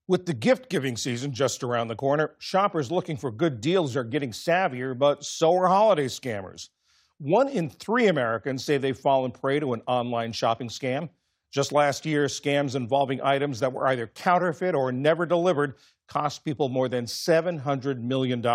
With the gift-giving season just around the corner, shoppers looking for good deals are getting savvier, but so are holiday scammers. 1 in 3 Americans say they've fallen prey to an online shopping scam. Just last year, scams involving items that were either counterfeit or never delivered cost people more than $700 million.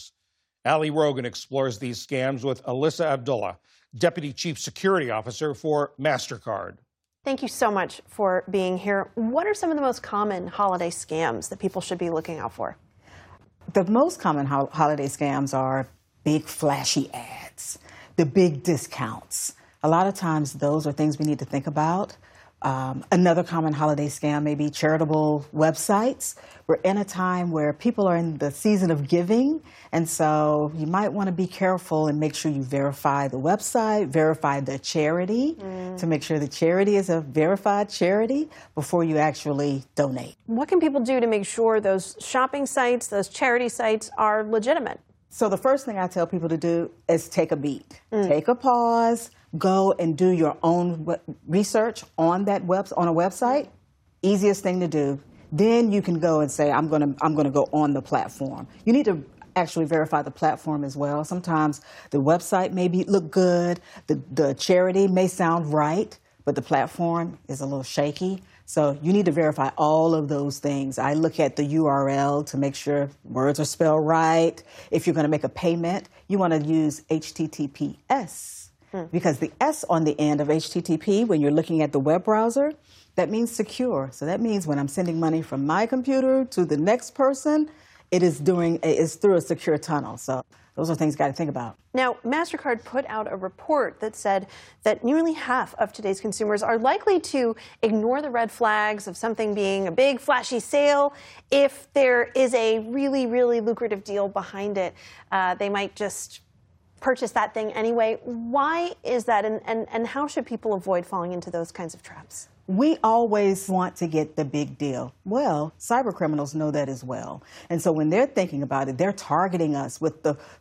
Ali Rogan explores these scams with Alyssa Abdullah, Deputy Chief Security Officer for MasterCard. Thank you so much for being here. What are some of the most common holiday scams that people should be looking out for? The most common holiday scams are big flashy ads, the big discounts. A lot of times those are things we need to think about. Another common holiday scam may be charitable websites. We're in a time where people are in the season of giving, and so you might want to be careful and make sure you verify the website, verify the charity to make sure the charity is a verified charity before you actually donate. What can people do to make sure those shopping sites, those charity sites are legitimate? So the first thing I tell people to do is take a beat, take a pause, go and do your own research on that on a website. Easiest thing to do. Then you can go and say, I'm gonna go on the platform. You need to actually verify the platform as well. Sometimes the website may look good, the charity may sound right, but the platform is a little shaky. So you need to verify all of those things. I look at the URL to make sure words are spelled right. If you're going to make a payment, you want to use HTTPS because the S on the end of HTTP, when you're looking at the web browser, that means secure. So that means when I'm sending money from my computer to the next person, it's through a secure tunnel. So those are things you got to think about. Now, MasterCard put out a report that said that nearly half of today's consumers are likely to ignore the red flags of something being a big, flashy sale. If there is a really, really lucrative deal behind it, they might just purchase that thing anyway. Why is that, and how should people avoid falling into those kinds of traps? We always want to get the big deal. Well, cyber criminals know that as well. And so when they're thinking about it, they're targeting us with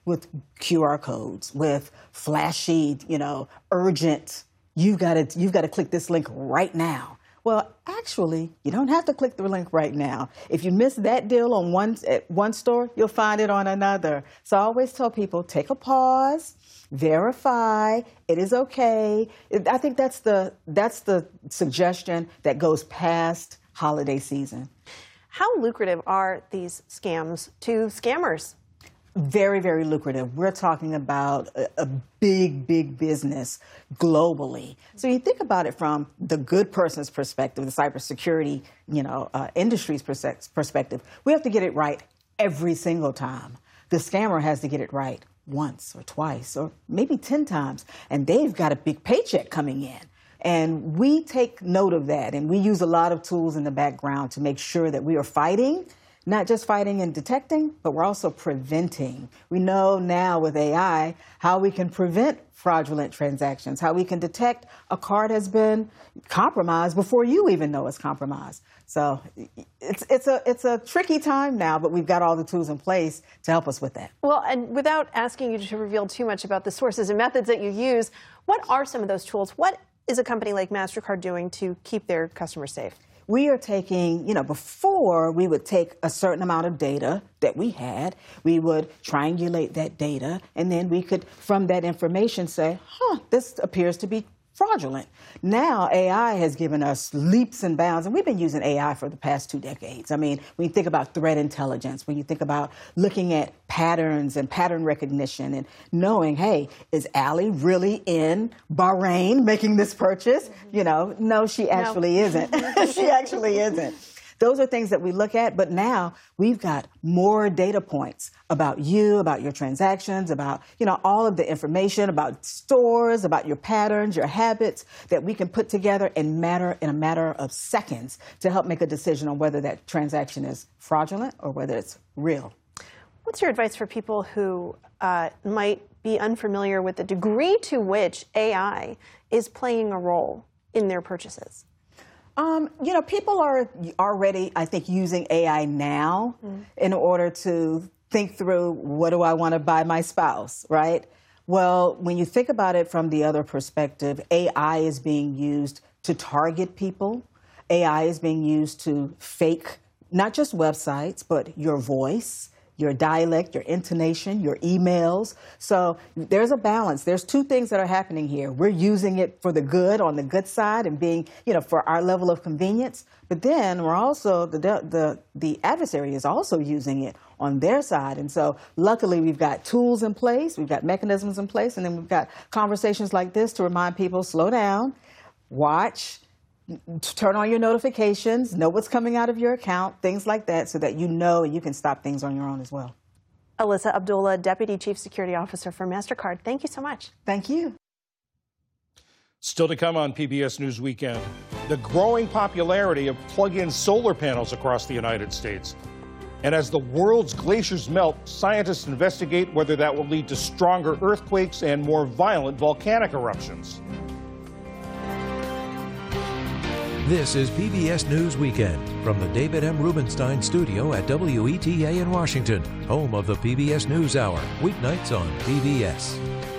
QR codes, with flashy, urgent, you've got to click this link right now. Well, actually, you don't have to click the link right now. If you miss that deal at one store, you'll find it on another. So I always tell people, take a pause, verify, it is okay. I think that's the suggestion that goes past holiday season. How lucrative are these scams to scammers? Very, very lucrative. We're talking about a big, big business globally. So you think about it from the good person's perspective, the cybersecurity, industry's perspective. We have to get it right every single time. The scammer has to get it right once or twice or maybe 10 times, and they've got a big paycheck coming in. And we take note of that, and we use a lot of tools in the background to make sure that we are fighting. Not just fighting and detecting, but we're also preventing. We know now with AI how we can prevent fraudulent transactions, how we can detect a card has been compromised before you even know it's compromised. So it's a tricky time now, but we've got all the tools in place to help us with that. Well, and without asking you to reveal too much about the sources and methods that you use, what are some of those tools? What is a company like MasterCard doing to keep their customers safe? We are taking, before we would take a certain amount of data that we had, we would triangulate that data, and then we could, from that information, say, this appears to be fraudulent. Now, AI has given us leaps and bounds, and we've been using AI for the past 2 decades. I mean, when you think about threat intelligence, when you think about looking at patterns and pattern recognition and knowing, hey, is Ali really in Bahrain making this purchase? No, she actually isn't. She actually isn't. Those are things that we look at, but now we've got more data points about you, about your transactions, about, all of the information about stores, about your patterns, your habits that we can put together in a matter of seconds to help make a decision on whether that transaction is fraudulent or whether it's real. What's your advice for people who might be unfamiliar with the degree to which AI is playing a role in their purchases? People are already, I think, using AI now in order to think through, what do I want to buy my spouse, right? Well, when you think about it from the other perspective, AI is being used to target people. AI is being used to fake not just websites, but your voice, your dialect, your intonation, your emails. So there's a balance. There's two things that are happening here. We're using it for the good, on the good side, and being, for our level of convenience. But then we're also, the adversary is also using it on their side. And so luckily we've got tools in place, we've got mechanisms in place, and then we've got conversations like this to remind people, slow down, watch, turn on your notifications, know what's coming out of your account, things like that, so that you know and you can stop things on your own as well. Alyssa Abdullah, Deputy Chief Security Officer for MasterCard, thank you so much. Thank you. Still to come on PBS News Weekend, the growing popularity of plug-in solar panels across the United States. And as the world's glaciers melt, scientists investigate whether that will lead to stronger earthquakes and more violent volcanic eruptions. This is PBS News Weekend from the David M. Rubenstein studio at WETA in Washington, home of the PBS NewsHour, weeknights on PBS.